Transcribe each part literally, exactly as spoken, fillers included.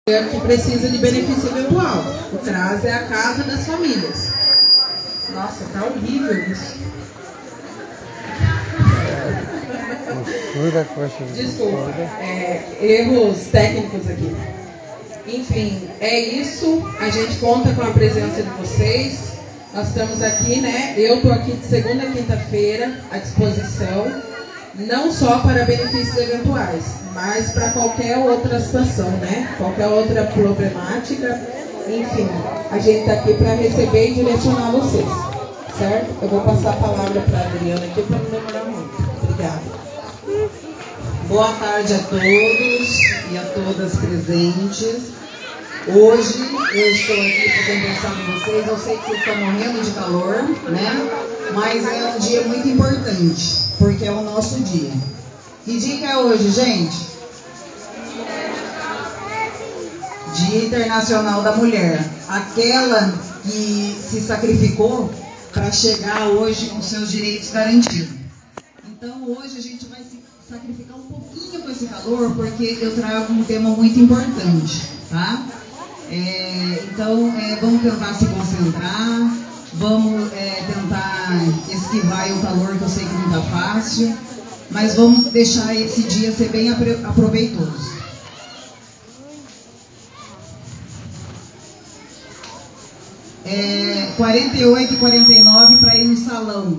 que precisa de benefício eventual. O CRAS é a Casa das Famílias. Nossa, tá horrível isso. Desculpa, é, erros técnicos aqui. Enfim, é isso. A gente conta com a presença de vocês. Nós estamos aqui, né? Eu estou aqui de segunda a quinta-feira à disposição, não só para benefícios eventuais, mas para qualquer outra situação, né? Qualquer outra problemática. Enfim, a gente está aqui para receber e direcionar vocês, certo? Eu vou passar a palavra para a Adriana aqui para não demorar muito. Obrigada. Boa tarde a todos e a todas presentes. Hoje eu estou aqui para conversar com vocês. Eu sei que vocês estão morrendo de calor, né? Mas é um dia muito importante, porque é o nosso dia. Que dia que é hoje, gente? Dia Internacional da Mulher. Aquela que se sacrificou para chegar hoje com seus direitos garantidos. Então hoje a gente vai se sacrificar um pouquinho com esse calor, porque eu trago um tema muito importante, tá? É, então é, vamos tentar se concentrar, vamos é, tentar esquivar o calor, que eu sei que não está fácil, mas vamos deixar esse dia ser bem aproveitoso. É, quarenta e oito e quarenta e nove para ir no salão.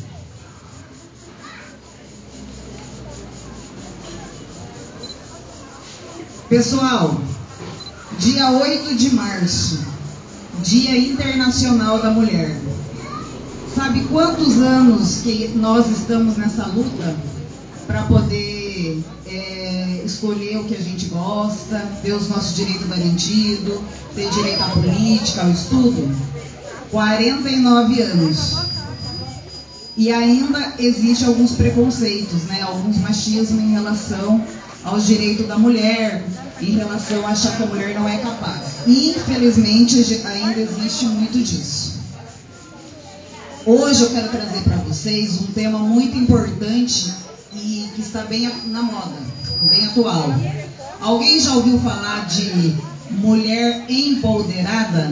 Pessoal, dia oito de março, Dia Internacional da Mulher. Sabe quantos anos que nós estamos nessa luta para poder é, escolher o que a gente gosta, ter os nossos direitos garantidos, ter direito à política, ao estudo? quarenta e nove anos. E ainda existe alguns preconceitos, né? Alguns machismos em relação aos direitos da mulher, em relação a achar que a mulher não é capaz. Infelizmente, ainda existe muito disso. Hoje eu quero trazer para vocês um tema muito importante e que está bem na moda, bem atual. Alguém já ouviu falar de mulher empoderada?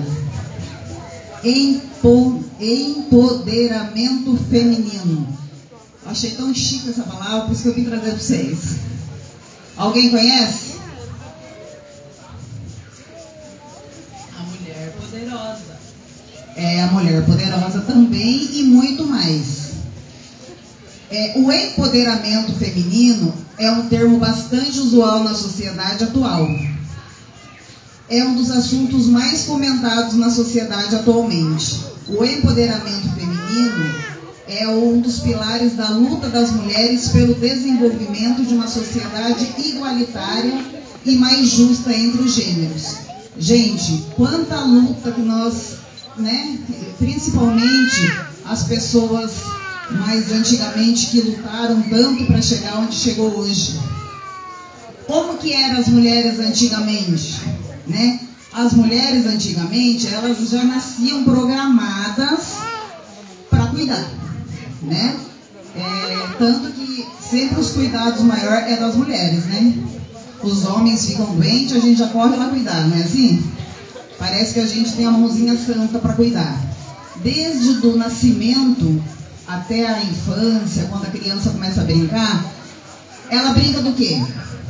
Empo, empoderamento feminino. Eu achei tão chique essa palavra, por isso que eu vim trazer para vocês. Alguém conhece? A mulher poderosa. É, a mulher poderosa também e muito mais. É, o empoderamento feminino é um termo bastante usual na sociedade atual. É um dos assuntos mais comentados na sociedade atualmente. O empoderamento feminino é um dos pilares da luta das mulheres pelo desenvolvimento de uma sociedade igualitária e mais justa entre os gêneros. Gente, quanta luta que nós, né, principalmente as pessoas mais antigamente que lutaram tanto para chegar onde chegou hoje. Como que eram as mulheres antigamente? Né? As mulheres antigamente, elas já nasciam programadas para cuidar, né? É, tanto que sempre os cuidados maiores é das mulheres, né? Os homens ficam doentes, a gente já corre lá cuidar, não é assim? Parece que a gente tem a mãozinha santa para cuidar. Desde o nascimento até a infância, quando a criança começa a brincar, ela brinca do quê?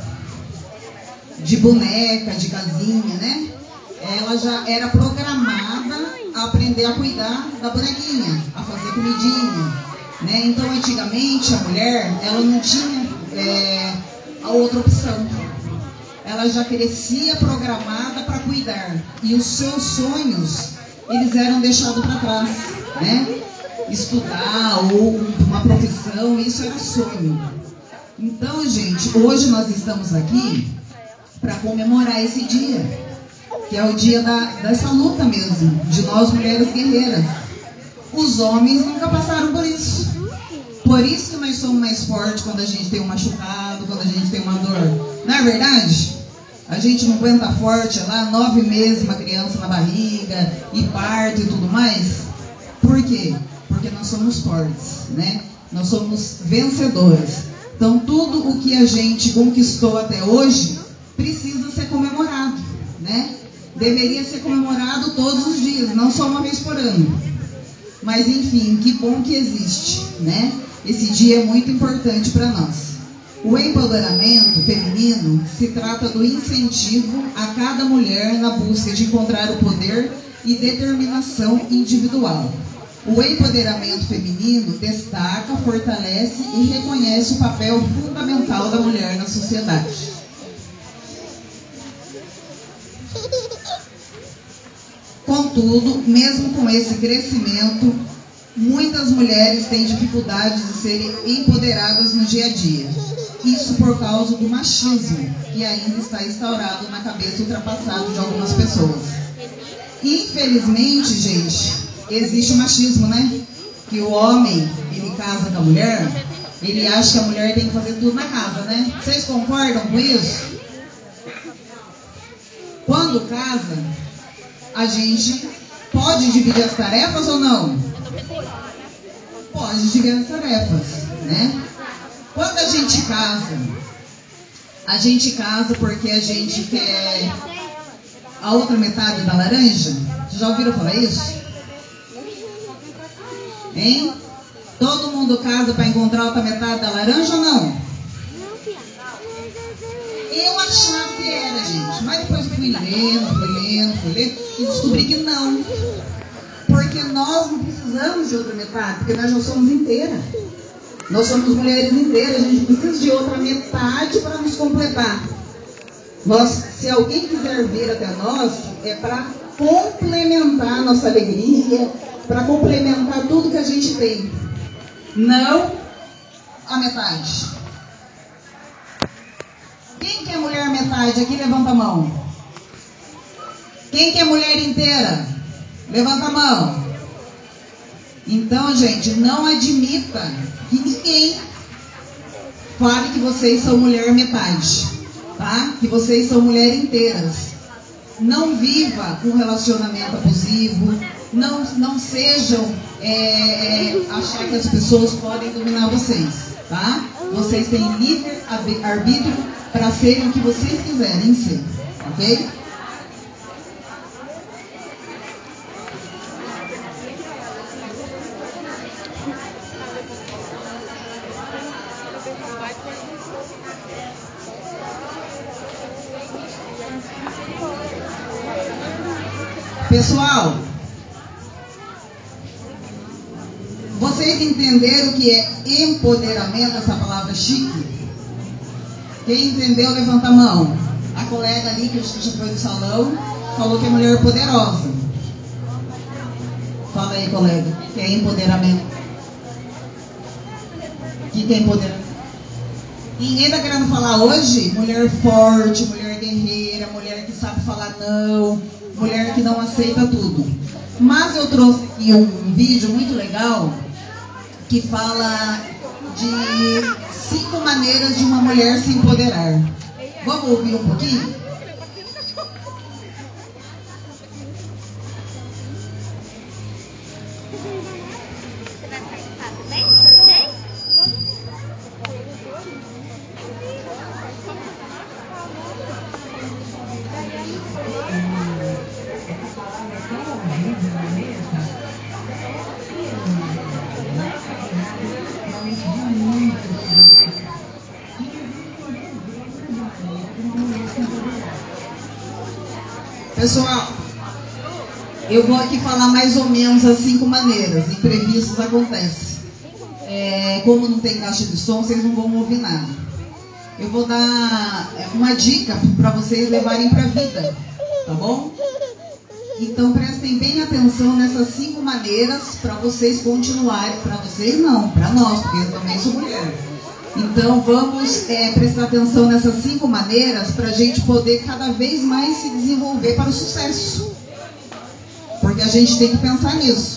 De boneca, de casinha, né? Ela já era programada a aprender a cuidar da bonequinha, a fazer comidinha, né? Então, antigamente, a mulher, ela não tinha é, a outra opção. Ela já crescia programada para cuidar. E os seus sonhos, eles eram deixados para trás, né? Estudar ou uma profissão, isso era sonho. Então, gente, hoje nós estamos aqui para comemorar esse dia, que é o dia da, dessa luta mesmo, de nós mulheres guerreiras. Os homens nunca passaram por isso. Por isso que nós somos mais fortes quando a gente tem um machucado, quando a gente tem uma dor. Não é verdade? A gente não aguenta forte lá, nove meses, uma criança na barriga, e parto e tudo mais. Por quê? Porque nós somos fortes, né? Nós somos vencedoras. Então, tudo o que a gente conquistou até hoje precisa ser comemorado, né? Deveria ser comemorado todos os dias, não só uma vez por ano. Mas enfim, que bom que existe, né? Esse dia é muito importante para nós. O empoderamento feminino se trata do incentivo a cada mulher na busca de encontrar o poder e determinação individual. O empoderamento feminino destaca, fortalece e reconhece o papel fundamental da mulher na sociedade. Contudo, mesmo com esse crescimento, muitas mulheres têm dificuldade de serem empoderadas no dia a dia. Isso por causa do machismo, que ainda está instaurado na cabeça ultrapassada de algumas pessoas. Infelizmente, gente, existe o machismo, né? Que o homem, ele casa com a mulher, ele acha que a mulher tem que fazer tudo na casa, né? Vocês concordam com isso? Quando casa, a gente pode dividir as tarefas ou não? Pode dividir as tarefas, né? Quando a gente casa, a gente casa porque a gente quer a outra metade da laranja? Vocês já ouviram falar isso? Hein? Todo mundo casa para encontrar a outra metade da laranja ou não? Eu achava que era, gente. Mas depois eu fui lendo, fui lendo, fui lendo e descobri que não. Porque nós não precisamos de outra metade, porque nós já somos inteiras. Nós somos mulheres inteiras, a gente precisa de outra metade para nos completar. Nós, se alguém quiser vir até nós, é para complementar a nossa alegria, para complementar tudo que a gente tem. Não a metade. Quem que é mulher metade aqui, levanta a mão. Quem que é mulher inteira? Levanta a mão. Então, gente, não admita que ninguém fale que vocês são mulher metade, tá? Que vocês são mulher inteiras. Não viva um relacionamento abusivo, não, não sejam é, é, achar que as pessoas podem dominar vocês, tá? Vocês têm livre arbítrio para serem o que vocês quiserem ser, ok? Pessoal, vocês entenderam o que é empoderamento, essa palavra chique? Quem entendeu, levanta a mão. A colega ali, que já foi do salão, falou que é mulher poderosa. Fala aí, colega, o que é empoderamento? O que é empoderamento? Ninguém está querendo falar hoje? Mulher forte, mulher guerreira, mulher que sabe falar não, mulher que não aceita tudo. Mas eu trouxe aqui um vídeo muito legal que fala de cinco maneiras de uma mulher se empoderar. Vamos ouvir um pouquinho? Pessoal, eu vou aqui falar mais ou menos as cinco maneiras. Imprevistos acontecem. É, como não tem caixa de som, vocês não vão ouvir nada. Eu vou dar uma dica para vocês levarem para a vida, tá bom? Então prestem bem atenção nessas cinco maneiras para vocês continuarem. Para vocês não, para nós, porque eu também sou mulher. Então vamos é, prestar atenção nessas cinco maneiras para a gente poder cada vez mais se desenvolver para o sucesso. Porque a gente tem que pensar nisso.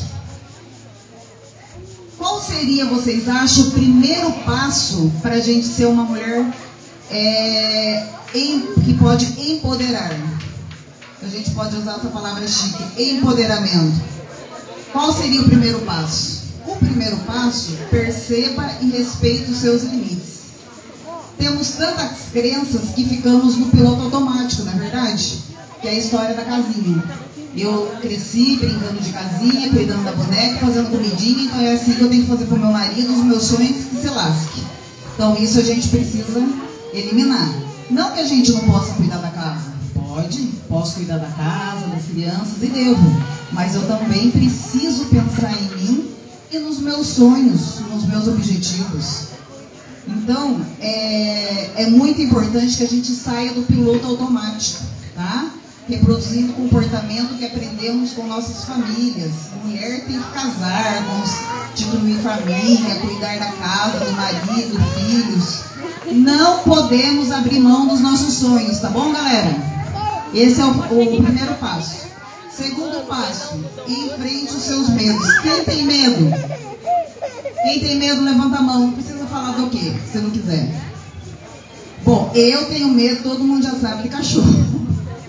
Qual seria, vocês acham, o primeiro passo para a gente ser uma mulher é, em, que pode empoderar? A gente pode usar essa palavra chique, empoderamento. Qual seria o primeiro passo? O primeiro passo, perceba e respeite os seus limites. Temos tantas crenças que ficamos no piloto automático, não é verdade? que é a história da casinha. Eu cresci brincando de casinha, cuidando da boneca, fazendo comidinha, então é assim que eu tenho que fazer pro meu marido, os meus sonhos que se lasque. Então isso a gente precisa eliminar. Não que a gente não possa cuidar da casa. Pode, posso cuidar da casa, das crianças e devo. Mas eu também preciso pensar em mim e nos meus sonhos, nos meus objetivos. Então, é, é muito importante que a gente saia do piloto automático, tá? Reproduzindo o comportamento que aprendemos com nossas famílias. Mulher tem que casar, constituir família, cuidar da casa, do marido, filhos. Não podemos abrir mão dos nossos sonhos, tá bom, galera? Esse é o, o primeiro passo. Segundo passo, enfrente os seus medos. Quem tem medo? Quem tem medo, levanta a mão. Não precisa falar do quê, se não quiser. Bom, eu tenho medo, todo mundo já sabe, de cachorro.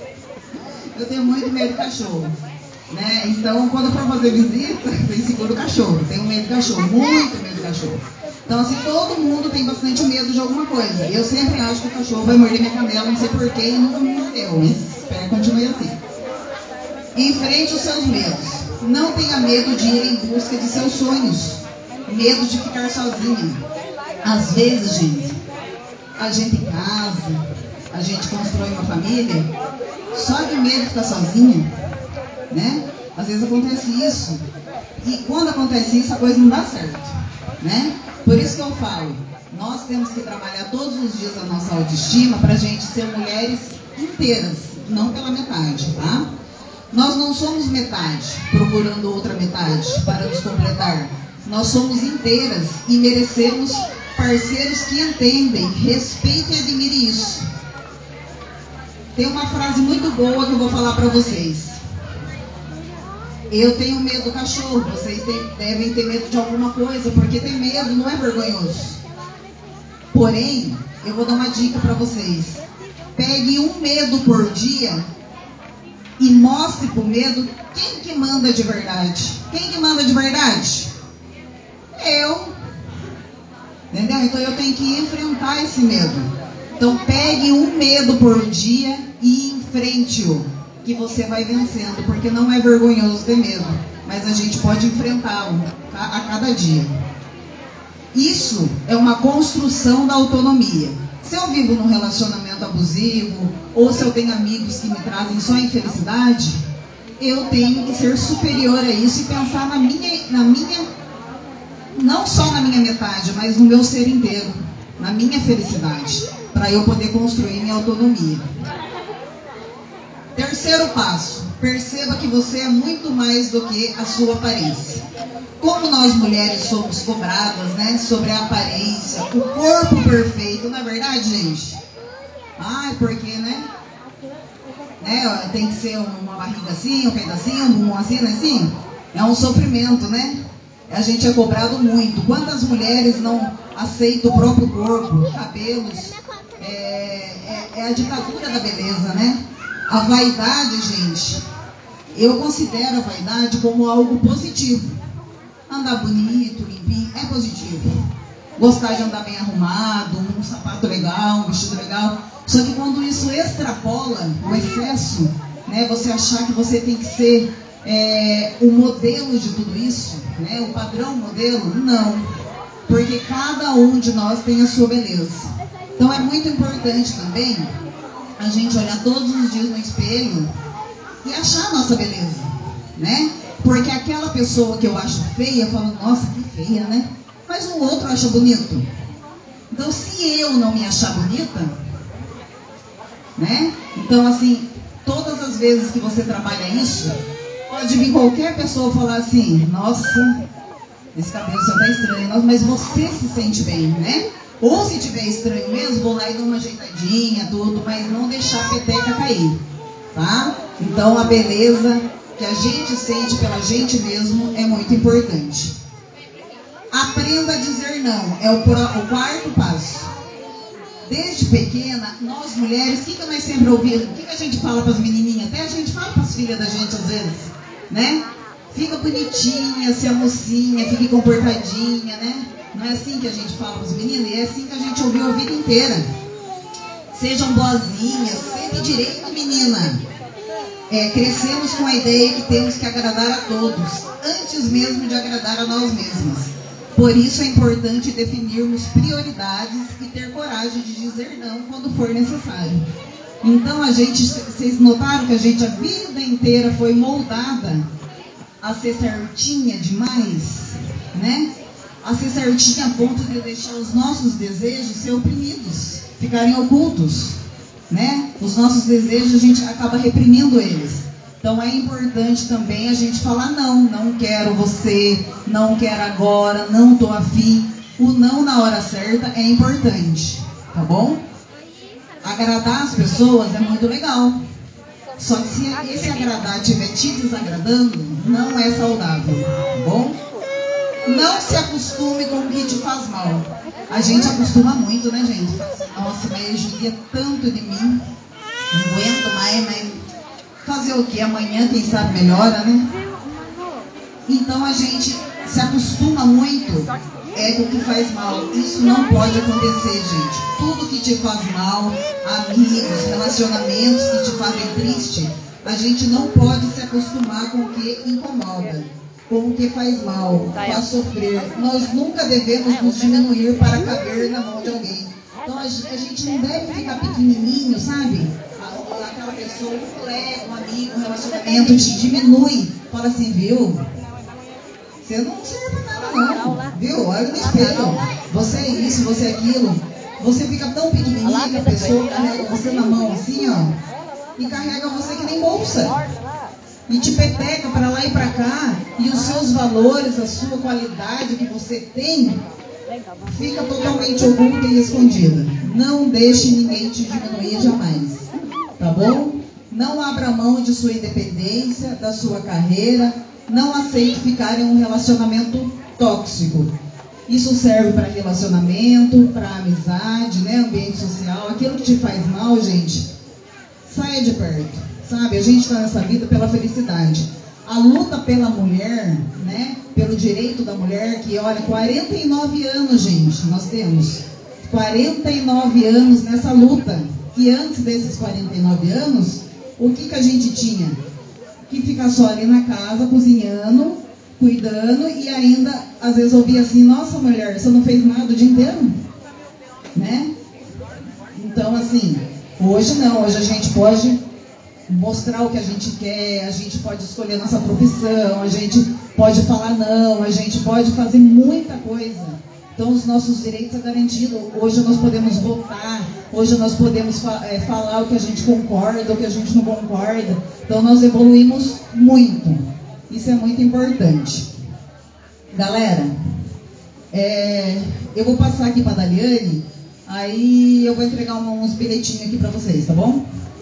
Eu tenho muito medo de cachorro, né? Então, quando eu for fazer visita, eu seguro o cachorro. Tenho medo de cachorro, muito medo de cachorro. Então, assim, todo mundo tem bastante medo de alguma coisa. Eu sempre acho que o cachorro vai morder minha canela, não sei porquê, e nunca me mordeu, mas espero que continue assim. Enfrente os seus medos. Não tenha medo de ir em busca de seus sonhos. Medo de ficar sozinha. Às vezes, gente, a gente casa, a gente constrói uma família, só de medo de ficar sozinha, né? Às vezes acontece isso. E quando acontece isso, a coisa não dá certo, né? Por isso que eu falo, nós temos que trabalhar todos os dias a nossa autoestima para a gente ser mulheres inteiras, não pela metade, tá? Nós não somos metade, procurando outra metade para nos completar. Nós somos inteiras e merecemos parceiros que entendem, respeitem e admirem isso. Tem uma frase muito boa que eu vou falar para vocês. Eu tenho medo do cachorro, vocês tem, devem ter medo de alguma coisa, porque ter medo não é vergonhoso. Porém, eu vou dar uma dica para vocês. Pegue um medo por dia e mostre pro medo quem que manda de verdade. Quem que manda de verdade? Eu. Entendeu? Então eu tenho que enfrentar esse medo. Então pegue um medo por dia e enfrente-o, que você vai vencendo, porque não é vergonhoso ter medo, mas a gente pode enfrentá-lo a cada dia. Isso é uma construção da autonomia. Se eu vivo num relacionamento abusivo, ou se eu tenho amigos que me trazem só infelicidade, eu tenho que ser superior a isso e pensar na minha, na minha, não só na minha metade, mas no meu ser inteiro, na minha felicidade, para eu poder construir minha autonomia. Terceiro passo, perceba que você é muito mais do que a sua aparência. Como nós mulheres somos cobradas, né, sobre a aparência, o corpo perfeito, não é verdade, gente? Ai, porque, né? né? Tem que ser uma barriga assim, um pedacinho, um bumbum assim, né, assim? É um sofrimento, né? A gente é cobrado muito. Quantas mulheres não aceitam o próprio corpo, cabelos? É, é, é a ditadura da beleza, né? A vaidade, gente, eu considero a vaidade como algo positivo. Andar bonito, limpinho, é positivo. Gostar de andar bem arrumado, um sapato legal, um vestido legal. Só que quando isso extrapola o excesso, né, você achar que você tem que ser é, o modelo de tudo isso, né, o padrão modelo, não. Porque cada um de nós tem a sua beleza. Então é muito importante também a gente olhar todos os dias no espelho e achar a nossa beleza, né? Porque aquela pessoa que eu acho feia, eu falo, nossa, que feia, né? Mas o outro acha bonito. Então, se eu não me achar bonita, né? Então, assim, todas as vezes que você trabalha isso, pode vir qualquer pessoa falar assim, nossa, esse cabelo seu tá estranho, nossa, mas você se sente bem, né? Ou se tiver estranho mesmo, vou lá e dou uma ajeitadinha, tudo, mas não deixar a peteca cair, tá? Então a beleza que a gente sente pela gente mesmo é muito importante. Aprenda a dizer não, é o, o quarto passo. Desde pequena, nós mulheres, o que, que nós sempre ouvimos? O que, que a gente fala para as menininhas? Até a gente fala para as filhas da gente às vezes, né? Fica bonitinha, se a mocinha, fique comportadinha, né? Não é assim que a gente fala para as meninas, é assim que a gente ouviu a vida inteira. Sejam boazinhas, sente direito, menina. é, crescemos com a ideia que temos que agradar a todos, antes mesmo de agradar a nós mesmas. Por isso é importante definirmos prioridades e ter coragem de dizer não quando for necessário. Então, a gente, vocês notaram que a gente a vida inteira foi moldada a ser certinha demais, né? A ser certinha a ponto de deixar os nossos desejos ser oprimidos, ficarem ocultos, né? Os nossos desejos, a gente acaba reprimindo eles. Então é importante também a gente falar não, não quero você, não quero agora, não estou afim. O não na hora certa é importante, tá bom? Agradar as pessoas é muito legal. Só que se esse agradar estiver te desagradando, não é saudável, tá bom? Não se acostume com o que te faz mal. A gente acostuma muito, né, gente? Nossa, mas ele judia tanto de mim. Não aguento mais, mas fazer o quê? Amanhã, quem sabe, melhora, né? Então a gente se acostuma muito é com o que faz mal. Isso não pode acontecer, gente. Tudo que te faz mal, amigos, relacionamentos que te fazem triste, a gente não pode se acostumar com o que incomoda, com o que faz mal, faz sofrer. Nós nunca devemos nos diminuir para caber na mão de alguém. Então a gente não deve ficar pequenininho, sabe? Aquela pessoa, um colega, um amigo, um relacionamento te diminui. Fala assim, viu? Você não serve para nada não, viu? Olha no espelho. Você é isso, você é aquilo. Você fica tão pequenininho que a pessoa carrega você na mão assim, ó. E carrega você que nem bolsa. E te peteca para lá e para cá. E os seus valores, a sua qualidade que você tem, fica totalmente oculta e escondida. Não deixe ninguém te diminuir jamais. Tá bom? Não abra mão de sua independência, da sua carreira. Não aceite ficar em um relacionamento tóxico. Isso serve para relacionamento, para amizade, né? Ambiente social. Aquilo que te faz mal, gente, saia de perto. Sabe? A gente está nessa vida pela felicidade. A luta pela mulher, né? Pelo direito da mulher, que olha, quarenta e nove anos, gente, nós temos. quarenta e nove anos nessa luta. E antes desses quarenta e nove anos, o que, que a gente tinha? Que ficar só ali na casa, cozinhando, cuidando, e ainda, às vezes, ouvia assim, nossa, mulher, você não fez nada o dia inteiro? Né? Então, assim, hoje não, hoje a gente pode mostrar o que a gente quer, a gente pode escolher a nossa profissão, a gente pode falar não, a gente pode fazer muita coisa. Então, os nossos direitos são garantidos. Hoje nós podemos votar, hoje nós podemos fa- é, falar o que a gente concorda, o que a gente não concorda. Então, nós evoluímos muito. Isso é muito importante. Galera, é, eu vou passar aqui para a Daliane, aí eu vou entregar um, uns bilhetinhos aqui para vocês, tá bom?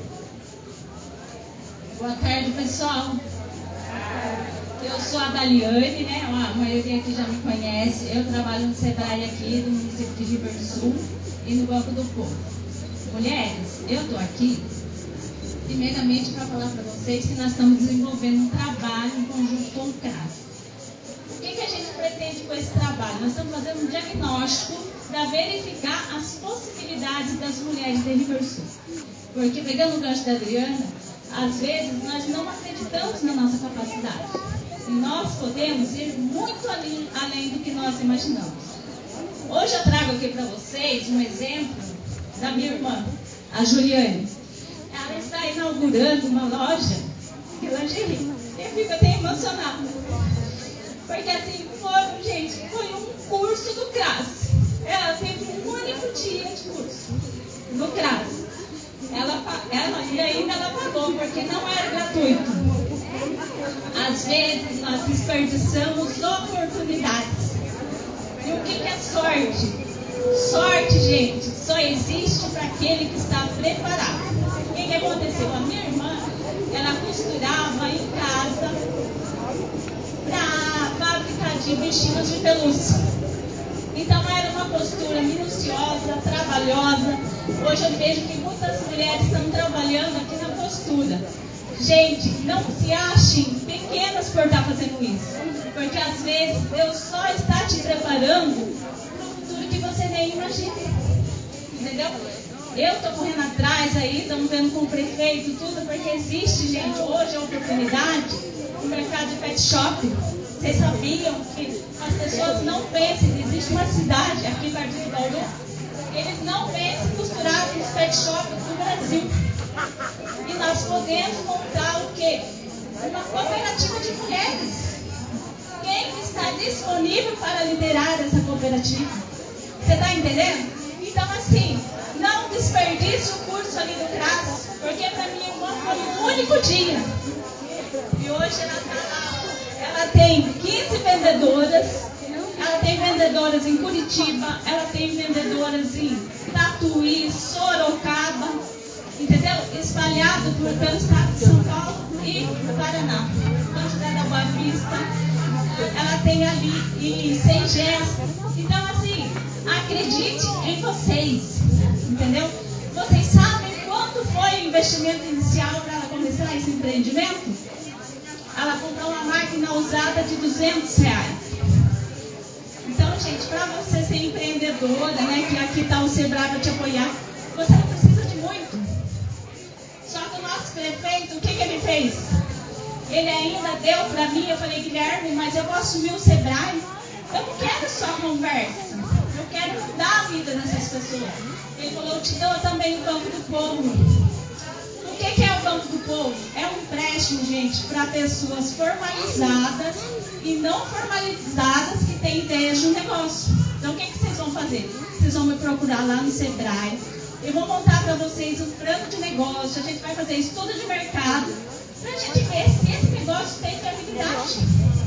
Boa tarde, pessoal. Eu sou a Daliane, né? A maioria aqui já me conhece. Eu trabalho no SEBRAE aqui do município de Rio Verde do Sul e no Banco do Povo. Mulheres, eu estou aqui primeiramente para falar para vocês que nós estamos desenvolvendo um trabalho em conjunto com o CRAS. O que, que a gente pretende com esse trabalho? Nós estamos fazendo um diagnóstico para verificar as possibilidades das mulheres de Rio Verde do Sul. Porque, pegando o gancho da Adriana, às vezes nós não acreditamos na nossa capacidade. E nós podemos ir muito além, além do que nós imaginamos. Hoje eu trago aqui para vocês um exemplo da minha irmã, a Juliane. Ela está inaugurando uma loja de lingerie. Eu fico até emocionada. Porque assim, foi, gente, foi um curso do CRAS. Ela teve um único dia de curso no CRAS. Ela, ela, e ainda ela pagou, porque não era gratuito. Às vezes nós desperdiçamos oportunidades. E o que, que é sorte? Sorte, gente, só existe para aquele que está preparado. O que, que aconteceu? A minha irmã, ela costurava em casa para a fábrica de bichinhos de pelúcia. Então era uma costura minuciosa, trabalhosa. Hoje eu vejo que muitas mulheres estão trabalhando aqui na costura. Gente, não se achem pequenas por estar fazendo isso. Porque às vezes Deus só está te preparando para o futuro que você nem imagina. Entendeu? Eu estou correndo atrás aí, estamos vendo com o prefeito, tudo, porque existe, gente, hoje a oportunidade no mercado de pet shop. Vocês sabiam que as pessoas não pensam, existe uma cidade aqui perto de Bauru, eles não pensam em costurar os pet shops do Brasil. E nós podemos montar o quê? Uma cooperativa de mulheres. Quem está disponível para liderar essa cooperativa? Você está entendendo? Então, assim, não desperdice o curso ali do C R A S, porque para minha irmã foi um único dia. E hoje ela está lá, ela tem quinze vendedoras, ela tem vendedoras em Curitiba, ela tem vendedoras em Tatuí, Sorocaba, entendeu? Espalhado por, pelo estado de São Paulo e Paraná. Então, José da Boa Vista, ela tem ali em Sengés. Então, assim, acredite em vocês, entendeu? Vocês sabem quanto foi o investimento inicial para ela começar esse empreendimento? Ela comprou uma máquina usada de duzentos reais. Então, gente, para você ser empreendedora, né, que aqui está o Sebrae para te apoiar, você não precisa de muito. Só que o nosso prefeito, o que, que ele fez? Ele ainda deu para mim, eu falei, Guilherme, mas eu vou assumir o Sebrae. Eu não quero só conversa. Eu quero mudar a vida dessas pessoas. Ele falou, eu te dou também o Banco do Povo. O que, que é o Banco do Povo? É um empréstimo, gente, para pessoas formalizadas e não formalizadas que têm ideias de um negócio. Então, o que, que vocês vão fazer? Vocês vão me procurar lá no Sebrae. Eu vou montar para vocês um plano de negócio. A gente vai fazer estudo de mercado para a gente ver se esse negócio tem viabilidade.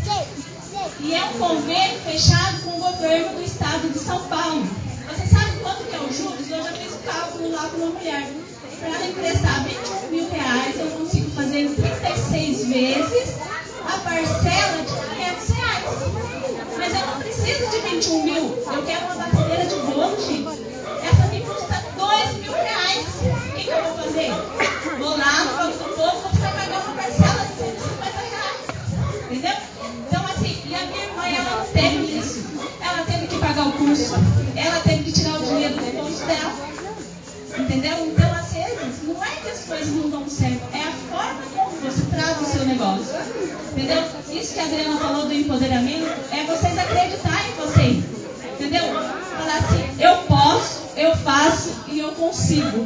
E é um convênio fechado com o governo do estado de São Paulo. Você sabe quanto que é o juros? Eu já fiz o cálculo lá para uma mulher. Para ela emprestar vinte e um mil reais, eu consigo fazer em trinta e seis vezes a parcela de quinhentos reais. Mas eu não preciso de vinte e um mil. Eu quero uma batedeira de bolo, gente. Essa me custa dois mil reais. O que, que eu vou fazer? Vou lá no Banco do Povo, vou precisar pagar uma parcela de cento e cinquenta reais. Entendeu? Então, assim, e a minha irmã, ela não teve isso. Ela teve que pagar o curso. Ela teve que tirar o dinheiro do bolso dela. Entendeu? Então, às vezes, não é que as coisas não dão certo, é a forma como você trata o seu negócio. Entendeu? Isso que a Adriana falou do empoderamento é vocês acreditarem em vocês. Entendeu? Falar assim, eu posso, eu faço e eu consigo.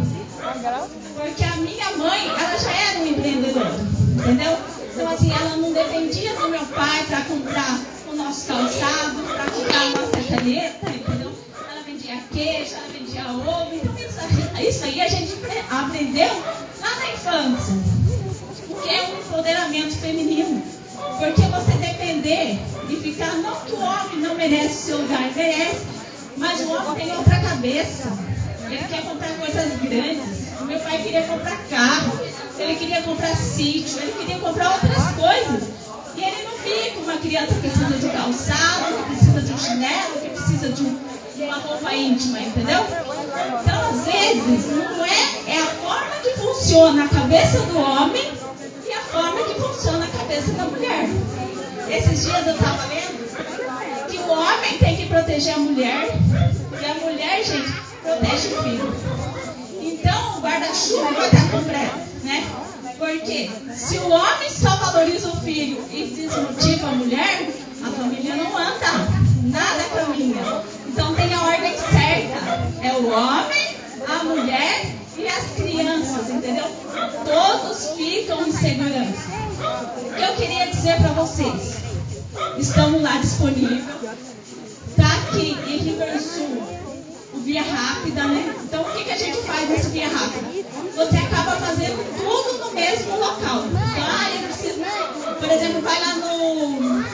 Porque a minha mãe, ela já era uma empreendedora. Entendeu? Então, assim, ela não dependia do meu pai para comprar o nosso calçado, para comprar a nossa caneta, entendeu? Ela vendia queijo, ela vendia ovo. Então, isso, isso aí a gente aprendeu lá na infância. O que é um empoderamento feminino. Porque você depender e ficar, não que o homem não merece o seu lugar, merece, mas o homem tem outra cabeça. Ele quer comprar coisas grandes. O meu pai queria comprar carro, ele queria comprar sítio, ele queria comprar outras coisas. E ele não via que uma criança precisa de um calçado, que precisa de um chinelo, que precisa de, um, de uma roupa íntima, entendeu? Então, às vezes, não é, é a forma que funciona a cabeça do homem e a forma que funciona a cabeça da mulher. Esses dias eu estava lendo que o homem tem que proteger a mulher e a mulher, gente, protege o filho. Então, o guarda-chuva vai estar completo, né? Porque se o homem só valoriza o filho e desmotiva a mulher, a família não anda, nada caminha. Então, tem a ordem certa. É o homem, a mulher e as crianças, entendeu? Todos ficam em segurança. O que eu queria dizer para vocês? Estamos lá disponível. Está aqui em Rio Grande do Sul o Via Rápida, né? Então, o que, que a gente faz nesse Via Rápida? Você acaba fazendo tudo no mesmo local. Então, ah, eu preciso... Por exemplo, vai lá no...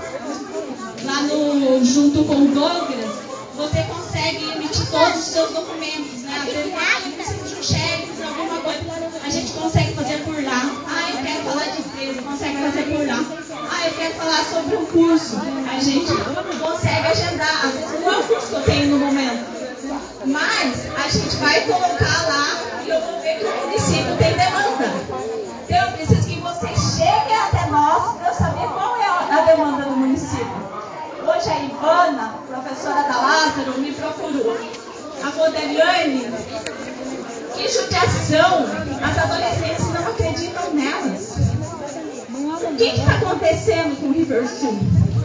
Lá no... Junto com o Douglas, você consegue emitir todos os seus documentos, né? Às vezes, ah, eu preciso de um cheque, alguma coisa. A gente consegue fazer por lá. Ah, eu quero falar de empresa, consegue fazer por lá. Ah, eu quero falar sobre um curso. A gente consegue agendar. Às vezes não é o curso que eu tenho no momento. Mas a gente vai colocar lá e eu vou ver que o município tem demanda. Então eu preciso que vocês cheguem até nós para eu saber qual é a demanda do município. Hoje a Ivana, professora da Lázaro, me procurou. A Rodeliane, Que judiação! As adolescentes não acreditam nelas. O que está acontecendo com o Riversul?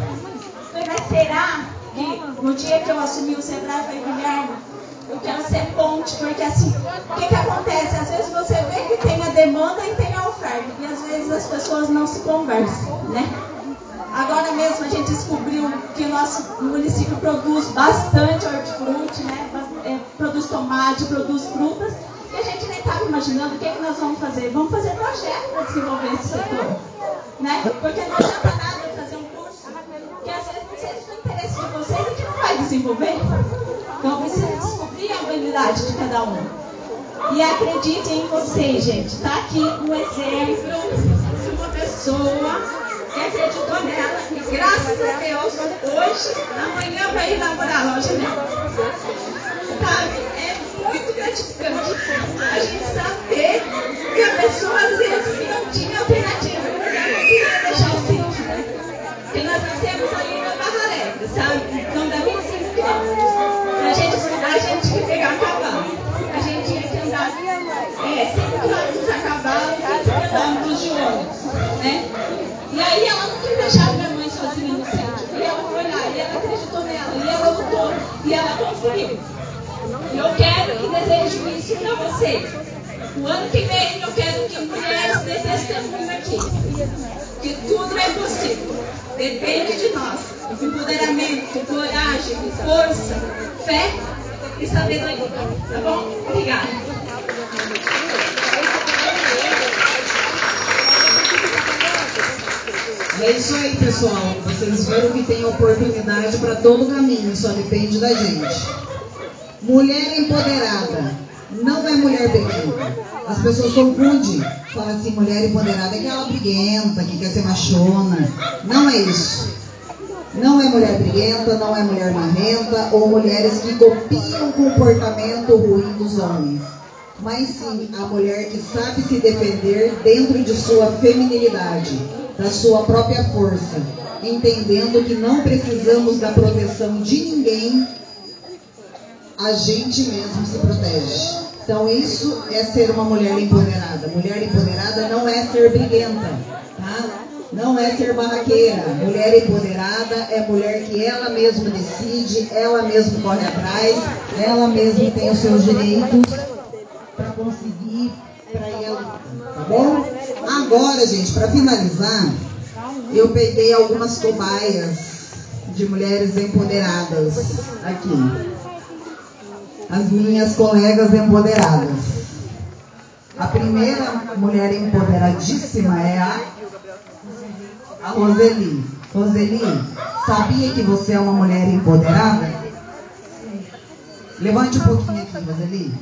Será que no dia que eu assumi o Sebrae, eu falei, Guilherme, eu quero ser ponte, porque assim, o que, que acontece? Às vezes você vê que tem a demanda e tem a oferta, e às vezes as pessoas não se conversam, né? Agora mesmo a gente descobriu que o nosso município produz bastante hortifruti, né? É, produz tomate, produz frutas, e a gente nem estava imaginando o que, que nós vamos fazer. Vamos fazer projeto para desenvolver esse setor, né? Porque não adianta nada eu fazer um curso que às vezes não seja do interesse de vocês e que não vai desenvolver. Então precisa descobrir a habilidade de cada um. E acreditem em vocês, gente. Está aqui um exemplo de uma pessoa que acreditou nela e graças a Deus, hoje, amanhã vai inaugurar a loja dela. Sabe? É muito gratificante a gente saber que a pessoa às vezes não tinha alternativa. Ela queria deixar o sítio, né? Porque nós nascemos ali na Barra Alegre, sabe? Então dá vinte e cinco quilômetros. Pra gente estudar, a gente tinha que pegar cavalo. A gente tinha que andar é, cinco quilômetros a cavalo, quinze quilômetros de ônibus, né? E aí ela não quis deixar minha mãe sozinha no sítio. E ela foi lá, e ela acreditou nela, e ela lutou, e ela conseguiu. E eu quero e desejo isso para vocês. O ano que vem eu quero que mulheres dê testemunho aqui. Que tudo é possível. Depende de nós. Empoderamento, coragem, força, fé e sabedoria. Tá bom? Obrigada. É isso aí, pessoal. Vocês viram que tem oportunidade para todo caminho, só depende da gente. Mulher empoderada não é mulher briguenta. As pessoas confundem. Falam assim, mulher empoderada é aquela briguenta que quer ser machona. Não é isso. Não é mulher briguenta, não é mulher marrenta ou mulheres que copiam o comportamento ruim dos homens. Mas sim a mulher que sabe se defender dentro de sua feminilidade, da sua própria força, entendendo que não precisamos da proteção de ninguém, a gente mesmo se protege. Então isso é ser uma mulher empoderada. Mulher empoderada não é ser briguenta, tá? Não é ser barraqueira. Mulher empoderada é mulher que ela mesma decide, ela mesma corre atrás, ela mesma tem os seus direitos para conseguir, para ir à luta, tá bom? Agora, gente, para finalizar, eu peguei algumas cobaias de mulheres empoderadas aqui. As minhas colegas empoderadas. A primeira mulher empoderadíssima é a, a Roseli. Roseli, sabia que você é uma mulher empoderada? Levante um pouquinho aqui, Roseli.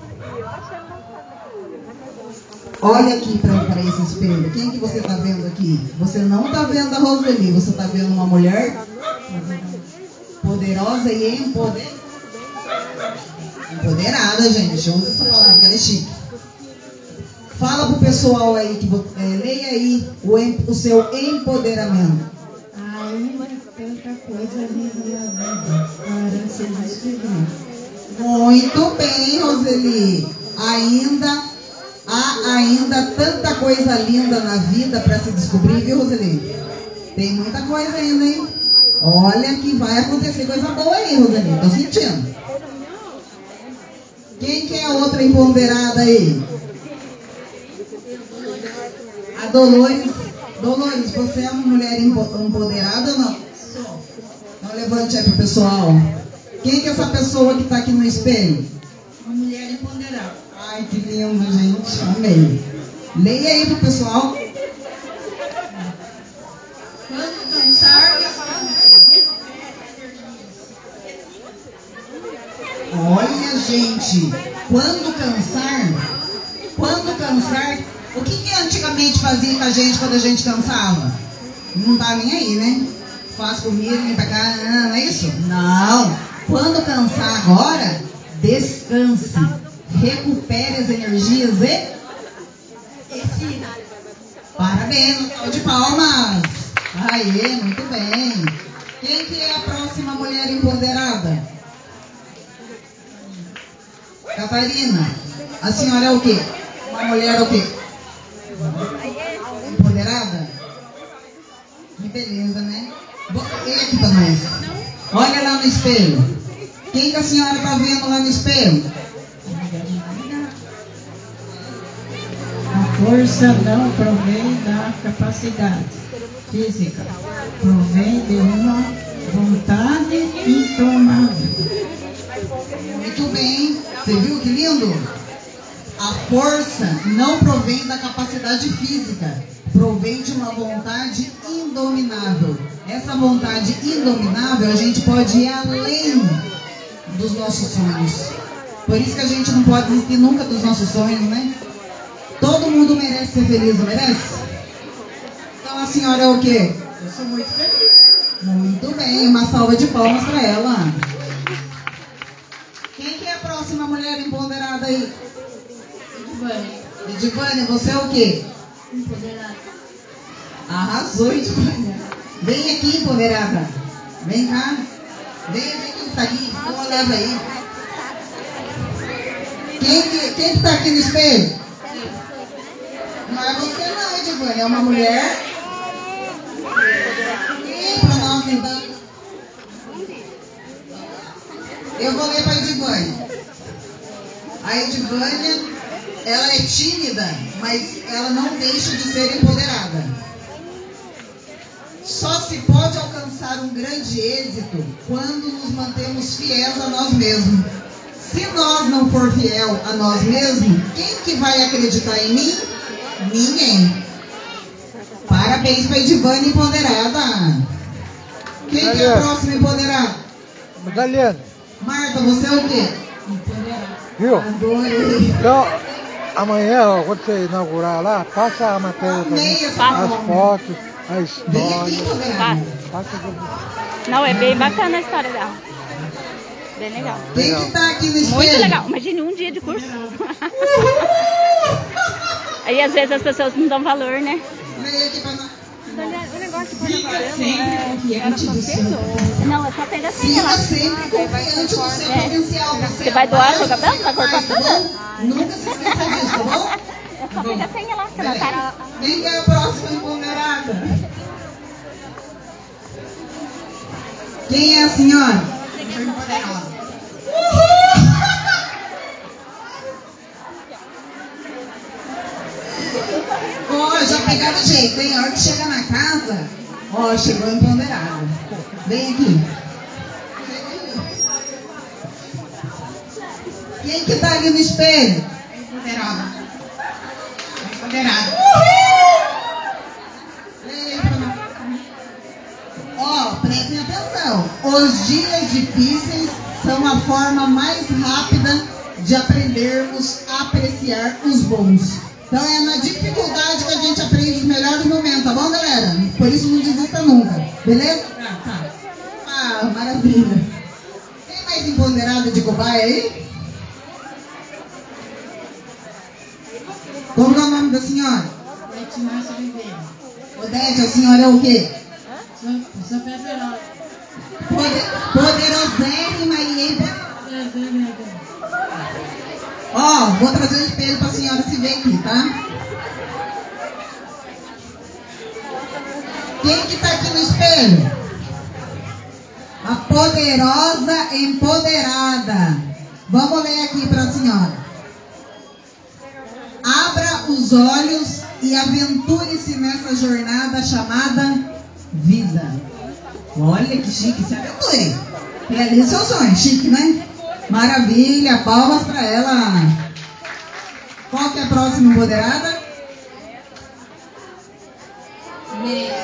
Olha aqui para esse espelho. Quem que você está vendo aqui? Você não está vendo a Roseli, você está vendo uma mulher poderosa e empoderada. Empoderada, gente. Usa essa palavra que ela é chique. Fala pro pessoal aí, que é, leia aí o, o seu empoderamento. Ainda tanta coisa ali na vida para ser descoberta. Muito bem, Roseli. Ainda há ainda tanta coisa linda na vida para se descobrir, viu, Roseli? Tem muita coisa ainda, hein? Olha que vai acontecer coisa boa aí, Roseli. Tô sentindo. Quem que é a outra empoderada aí? A Dolores. Dolores, você é uma mulher empoderada ou não? Sou. Então levante aí pro pessoal. Quem que é essa pessoa que tá aqui no espelho? Uma mulher empoderada. Ai, que lindo, gente. Amei. Leia aí pro pessoal. Quando cansar, Olha, gente. Quando cansar, quando cansar, o que que antigamente fazia com a gente quando a gente cansava? Não tá nem aí, né? Faz comida, vem pra cá, não é isso? Não. Quando cansar agora, descanse. Recupere as energias e... ensina. Parabéns, salve de palmas. Aê, muito bem. Quem que é a próxima mulher empoderada? Catarina. A senhora é o quê? Uma mulher o quê? Empoderada? Que beleza, né? Vem aqui pra nós. Olha lá no espelho. Quem que a senhora tá vendo lá no espelho? A força não provém da capacidade física, provém de uma vontade indomável. Muito bem. Você viu que lindo? A força não provém da capacidade física, provém de uma vontade indominável. Essa vontade indominável, a gente pode ir além dos nossos sonhos. Por isso que a gente não pode desistir nunca dos nossos sonhos, né? Todo mundo merece ser feliz, não merece? Então a senhora é o quê? Eu sou muito feliz. Muito bem, uma salva de palmas para ela. Quem que é a próxima mulher empoderada aí? Edivane. Edivane, você é o quê? Empoderada. Arrasou, Edivane. Vem aqui, empoderada. Vem cá. Vem, vem quem tá aqui. Então leva aí. Quem que, quem que tá aqui no espelho? Não é você não, Edivane. É uma mulher. Ei, pra nós então. Eu vou ler pra Edivane. A Edivane, ela é tímida, mas ela não deixa de ser empoderada. Só se pode alcançar um grande êxito quando nos mantemos fiéis a nós mesmos. Se nós não for fiel a nós mesmos, quem que vai acreditar em mim? Ninguém. Parabéns para a Edivane empoderada. Quem que é a próxima empoderada? Magdalena. Marta, você é o quê? Empoderada. Viu? Adorei. Então, amanhã, ó, quando você inaugurar lá, passa a matéria pra mim, as fotos, a Vem aqui, história. empoderada. Passa pra... Não, é bem bacana a história dela. Bem legal. Quem que tá aqui no espelho? Muito legal. Imagine um dia de curso. Aí às vezes as pessoas não dão valor, né? Vem aqui pra nós. O negócio de pôr no Fica cabelo sempre é... confiante do seu. Não, é só pegar assim, Fica lá. sempre confiante no seu É. potencial. Você vai doar seu cabelo? Vai cortar tá tudo? bom? Nunca se esqueça disso, tá bom? É só pegar assim, lá. Você não tá... Quem que é a próxima empoderada? Quem é a senhora? Ó, já pegaram o jeito, hein? A hora que chega na casa, ó, chegou empoderada. Vem aqui. Quem que tá ali no espelho? Empoderada. Empoderada. Ó, prestem atenção. Os dias difíceis são a forma mais rápida de aprendermos a apreciar os bons. Então é na dificuldade que a gente aprende os melhores momentos, tá bom, galera? Por isso não desista nunca, beleza? Ah, tá. Ah, maravilha. Tem mais empoderada de cobaia aí? Como é o nome da senhora? Odete Márcia Oliveira. Odete, a senhora é o quê? Sou, sou poderosa. Poder, poderosérrima e empoderada. Ó, vou trazer o espelho pra senhora se ver aqui, tá? Quem que tá aqui no espelho? A poderosa empoderada. Vamos ler aqui pra senhora. Abra os olhos e aventure-se nessa jornada chamada vida. Olha que chique, se aventure. Realize seu sonho, chique, né? Maravilha, palmas pra ela. Qual que é a próxima empoderada? Meire.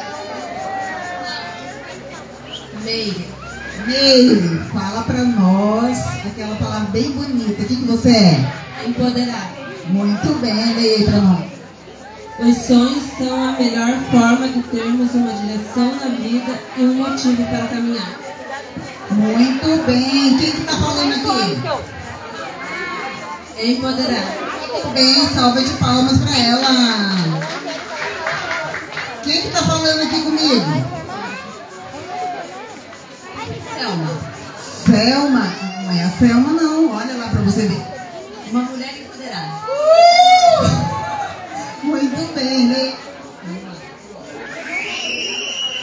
Meire. Meire, fala pra nós aquela palavra bem bonita. O que, que você é? Empoderar. Muito bem, leia aí pra nós. Os sonhos são a melhor forma de termos uma direção na vida e um motivo para caminhar. Muito bem. Quem que tá falando aqui? Empoderar. Muito bem, salva de palmas pra ela. Quem que tá falando aqui comigo? Selma. Selma. Não é a Selma não, olha lá pra você ver. Uma mulher empoderada.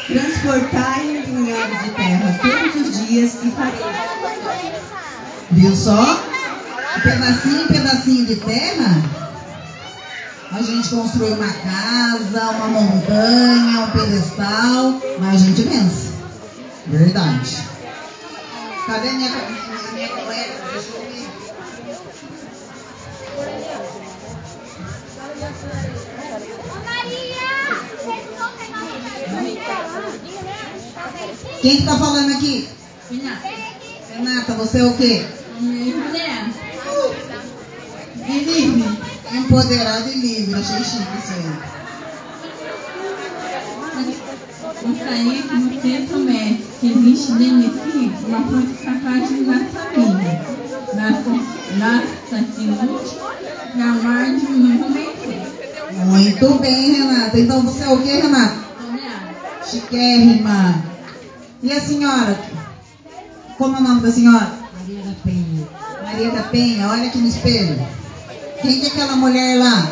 transportai um punhado de terra todos os dias e farei. Viu só? Pedacinho, pedacinho de terra, a gente constrói uma casa, uma montanha, um pedestal, mas a gente vence. Verdade. Cadê minha, minha, minha colega? Deixa eu ver. Quem que tá falando aqui? Renata. Renata, você é o quê? Empoderada. E livre. Empoderada e livre. Achei chique isso aí. Gostaria que você soubesse que existe dentro de si uma força capaz de mudar sua vida. Basta se lute e aguarde um novo vencer. Muito bem, Renata. Então você é o quê, Renata? Empoderada. Chiquérrima. E a senhora? Como é o nome da senhora? Maria da Penha. Maria da Penha. Olha aqui no espelho. Quem que é aquela mulher lá?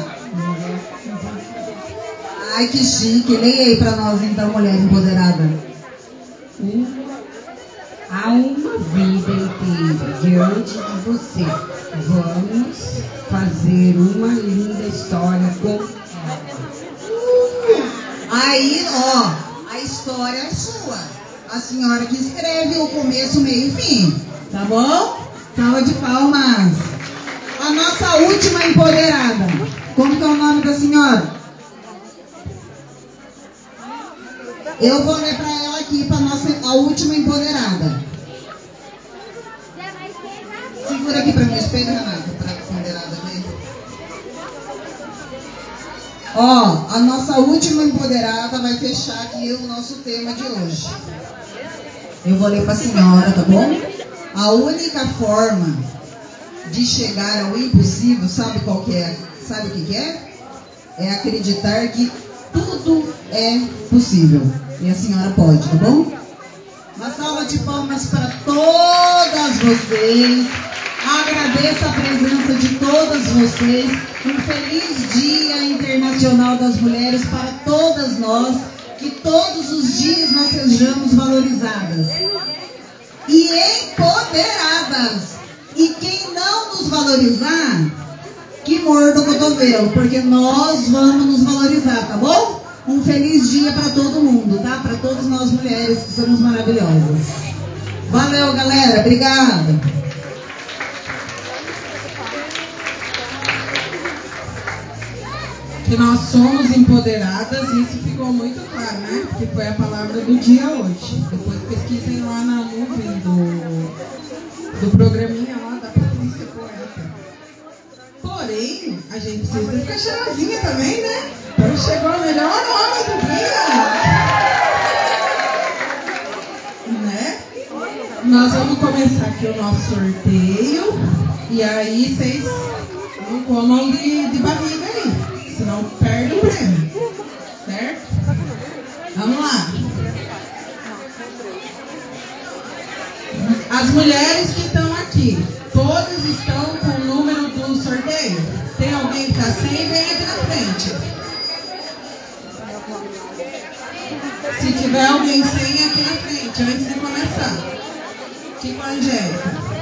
Ai, que chique. Leia aí pra nós, então, mulher empoderada. Uma, há uma vida inteira diante de você. Vamos fazer uma linda história com ela. Aí, ó, a história é sua. A senhora que escreve o começo, meio e fim. Tá bom? Salva de palmas. A nossa última empoderada. Como que é o nome da senhora? Eu vou ler para ela aqui, para nossa a última empoderada. Segura aqui para mim o espelho, Renata, para a empoderada ver. Ó, a nossa última empoderada vai fechar aqui o nosso tema de hoje. Eu vou ler para a senhora, tá bom? A única forma de chegar ao impossível, sabe qual que é? Sabe o que que é? É acreditar que tudo é possível. E a senhora pode, tá bom? Uma salva de palmas para todas vocês. Agradeço a presença de todas vocês. Um feliz Dia Internacional das Mulheres para todas nós. Que todos os dias nós sejamos valorizadas e empoderadas. E quem não nos valorizar, que morda o cotovelo, porque nós vamos nos valorizar, tá bom? Um feliz dia para todo mundo, tá? Para todas nós mulheres que somos maravilhosas. Valeu, galera. Obrigada. Que nós somos empoderadas, e isso ficou muito claro, né? Que foi a palavra do dia hoje. Depois pesquisem lá na nuvem do, do programinha lá da Patrícia Poeta. Porém, a gente precisa ficar cheirosinha também, né? Então chegou a melhor hora do dia. Né? Nós vamos começar aqui o nosso sorteio. E aí vocês não comam de, de barriga aí. Senão perde o prêmio. Certo? Vamos lá. As mulheres que estão aqui, todas estão com o número do sorteio? Tem alguém que está sem? Vem aqui na frente. Se tiver alguém sem, aqui na frente, antes de começar. Aqui com a Angélica.